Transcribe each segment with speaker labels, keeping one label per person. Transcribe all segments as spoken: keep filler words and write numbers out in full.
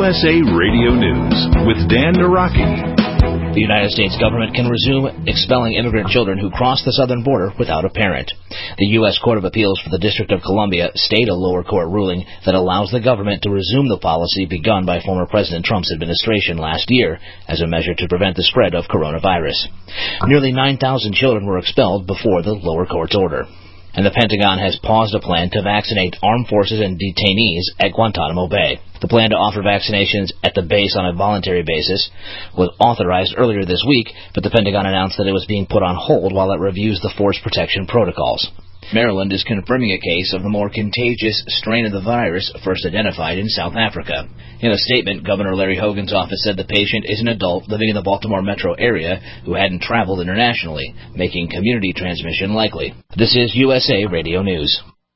Speaker 1: S A Radio News with Dan Naraki.
Speaker 2: The United States government can resume expelling immigrant children who cross the southern border without a parent. The U S Court of Appeals for the District of Columbia stayed a lower court ruling that allows the government to resume the policy begun by former President Trump's administration last year as a measure to prevent the spread of coronavirus. Nearly nine thousand children were expelled before the lower court's order. And the Pentagon has paused a plan to vaccinate armed forces and detainees at Guantanamo Bay. The plan to offer vaccinations at the base on a voluntary basis was authorized earlier this week, but the Pentagon announced that it was being put on hold while it reviews the force protection protocols. Maryland is confirming a case of the more contagious strain of the virus first identified in South Africa. In a statement, Governor Larry Hogan's office said the patient is an adult living in the Baltimore metro area who hadn't traveled internationally, making community transmission likely. This is U S A Radio News.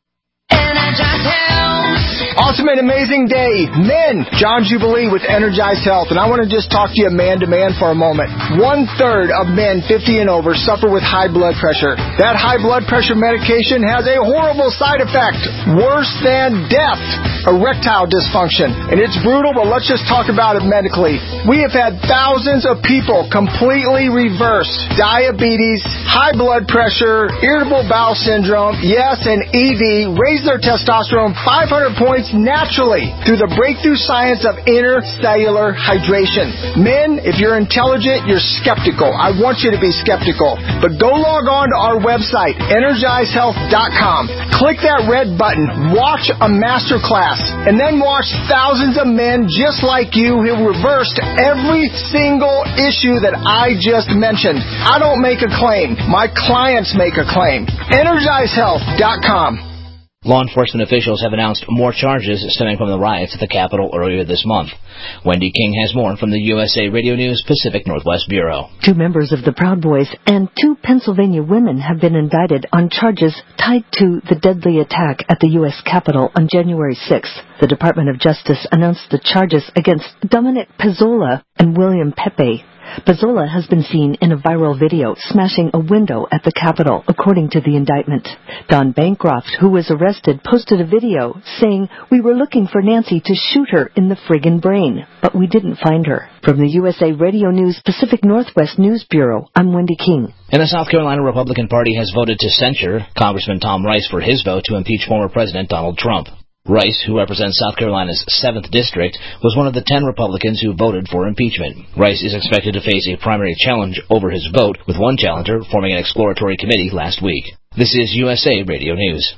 Speaker 3: Awesome and amazing day. Men, John Jubilee with Energized Health, and I want to just talk to you man to man for a moment. One third of men fifty and over suffer with high blood pressure. That high blood pressure medication has a horrible side effect, worse than death, erectile dysfunction. And it's brutal, but let's just talk about it medically. We have had thousands of people completely reverse diabetes, high blood pressure, irritable bowel syndrome, yes, and E D, raise their testosterone five hundred points naturally through the breakthrough science of intercellular hydration. Men, if you're intelligent, you're skeptical. I want you to be skeptical. But go log on to our website, energize health dot com. Click that red button, watch a master class, and then watch thousands of men just like you who reversed every single issue that I just mentioned. I don't make a claim. My clients make a claim. energize health dot com.
Speaker 2: Law enforcement officials have announced more charges stemming from the riots at the Capitol earlier this month. Wendy King has more from the U S A Radio News Pacific Northwest Bureau.
Speaker 4: Two members of the Proud Boys and two Pennsylvania women have been indicted on charges tied to the deadly attack at the U S Capitol on January sixth. The Department of Justice announced the charges against Dominic Pezzola and William Pepe. Pezzola has been seen in a viral video smashing a window at the Capitol, according to the indictment. Don Bancroft, who was arrested, posted a video saying, "We were looking for Nancy to shoot her in the friggin' brain, but we didn't find her." From the U S A Radio News Pacific Northwest News Bureau, I'm Wendy King.
Speaker 2: And the South Carolina Republican Party has voted to censure Congressman Tom Rice for his vote to impeach former President Donald Trump. Rice, who represents South Carolina's seventh District, was one of the ten Republicans who voted for impeachment. Rice is expected to face a primary challenge over his vote, with one challenger forming an exploratory committee last week. This is U S A Radio News.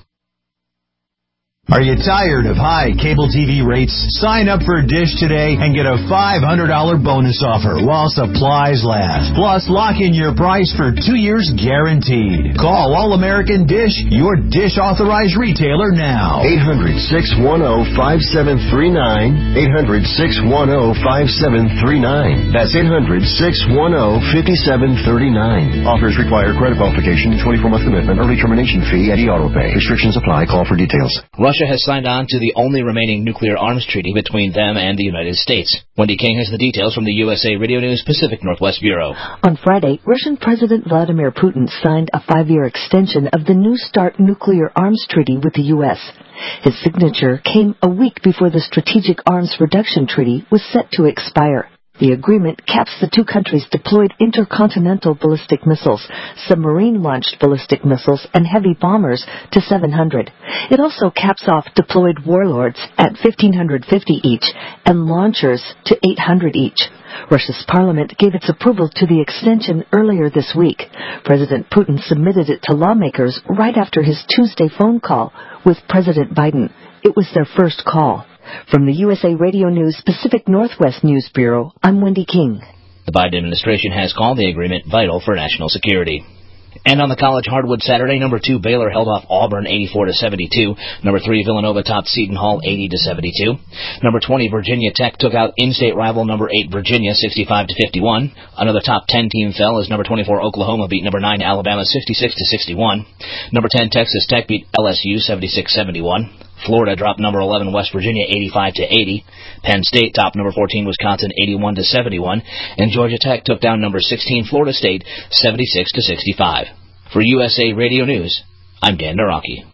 Speaker 5: Are you tired of high cable T V rates? Sign up for Dish today and get a five hundred dollars bonus offer while supplies last. Plus, lock in your price for two years guaranteed. Call All-American Dish, your Dish authorized retailer now.
Speaker 6: eight hundred, six one zero, five seven three nine. eight hundred, six one zero, five seven three nine. That's eight hundred, six one zero, five seven three nine. Offers require credit qualification, twenty-four month commitment, early termination fee, and e-auto pay. Restrictions apply. Call for details.
Speaker 2: Russia has signed on to the only remaining nuclear arms treaty between them and the United States. Wendy King has the details from the U S A Radio News Pacific Northwest Bureau.
Speaker 4: On Friday, Russian President Vladimir Putin signed a five-year extension of the New START nuclear arms treaty with the U S. His signature came a week before the Strategic Arms Reduction Treaty was set to expire. The agreement caps the two countries' deployed intercontinental ballistic missiles, submarine-launched ballistic missiles, and heavy bombers to seven hundred. It also caps off deployed warlords at one thousand five hundred fifty each and launchers to eight hundred each. Russia's parliament gave its approval to the extension earlier this week. President Putin submitted it to lawmakers right after his Tuesday phone call with President Biden. It was their first call. From the U S A Radio News Pacific Northwest News Bureau, I'm Wendy King.
Speaker 2: The Biden administration has called the agreement vital for national security. And on the college hardwood Saturday, number two Baylor held off Auburn eighty-four to seventy-two. Number three Villanova topped Seton Hall eighty to seventy-two. Number twenty Virginia Tech took out in-state rival number eight Virginia sixty-five to fifty-one. Another top ten team fell as number twenty-four Oklahoma beat number nine Alabama sixty-six to sixty-one. Number ten Texas Tech beat L S U seventy-six seventy-one. Florida dropped number eleven West Virginia eighty-five to eighty. Penn State topped number fourteen Wisconsin eighty-one to seventy-one. And Georgia Tech took down number sixteen Florida State seventy-six to sixty-five. For U S A Radio News, I'm Dan Naraki.